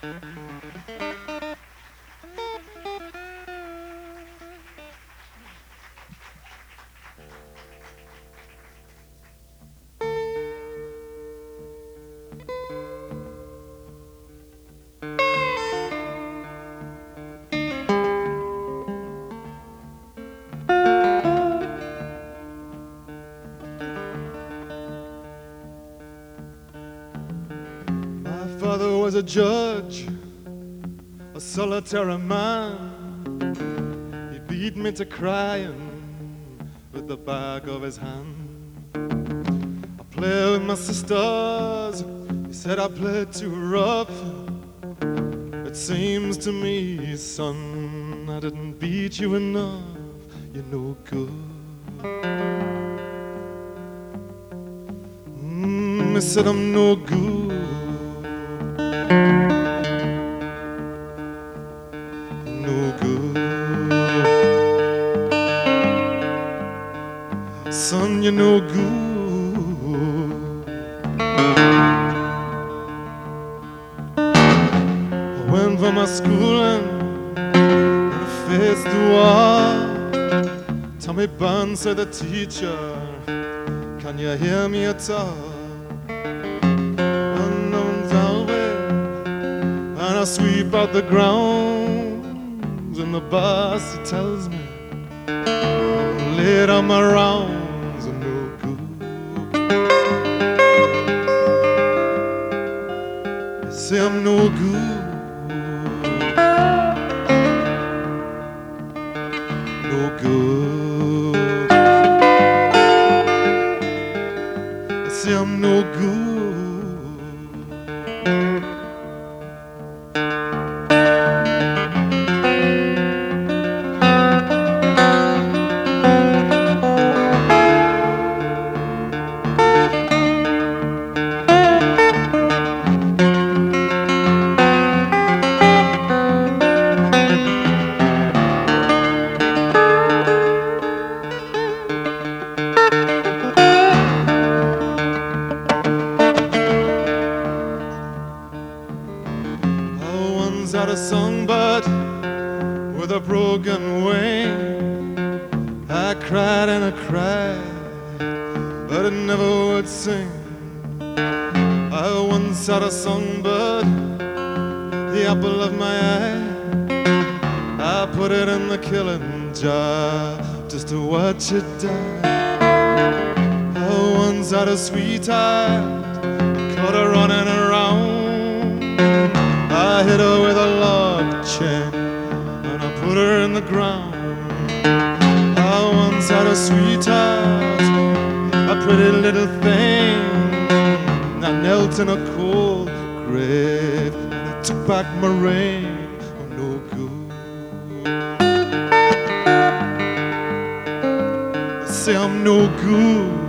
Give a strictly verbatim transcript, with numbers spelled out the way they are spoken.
Father was a judge, a solitary man. He beat me to crying with the back of his hand. I played with my sisters, he said I played too rough. It seems to me, son, I didn't beat you enough. You're no good. Mm, he said I'm no good. Son, you're no good. I went for my schooling and I faced the wall. Tommy Bunn said, the teacher, can you hear me at all? Unknown's always, and I sweep out the grounds, and the boss, he tells me I'm late on my round. Say I'm no good, no good. I say I'm no good. Out a songbird with a broken wing. I cried and I cried, but it never would sing. I once had a songbird, the apple of my eye. I put it in the killing jar just to watch it die. I once had a sweetheart, caught her running around. I hit her with a log chain and I put her in the ground. I once had a sweetheart, a pretty little thing. I knelt in a cold grave and I took back my ring. I'm no good. I say I'm no good.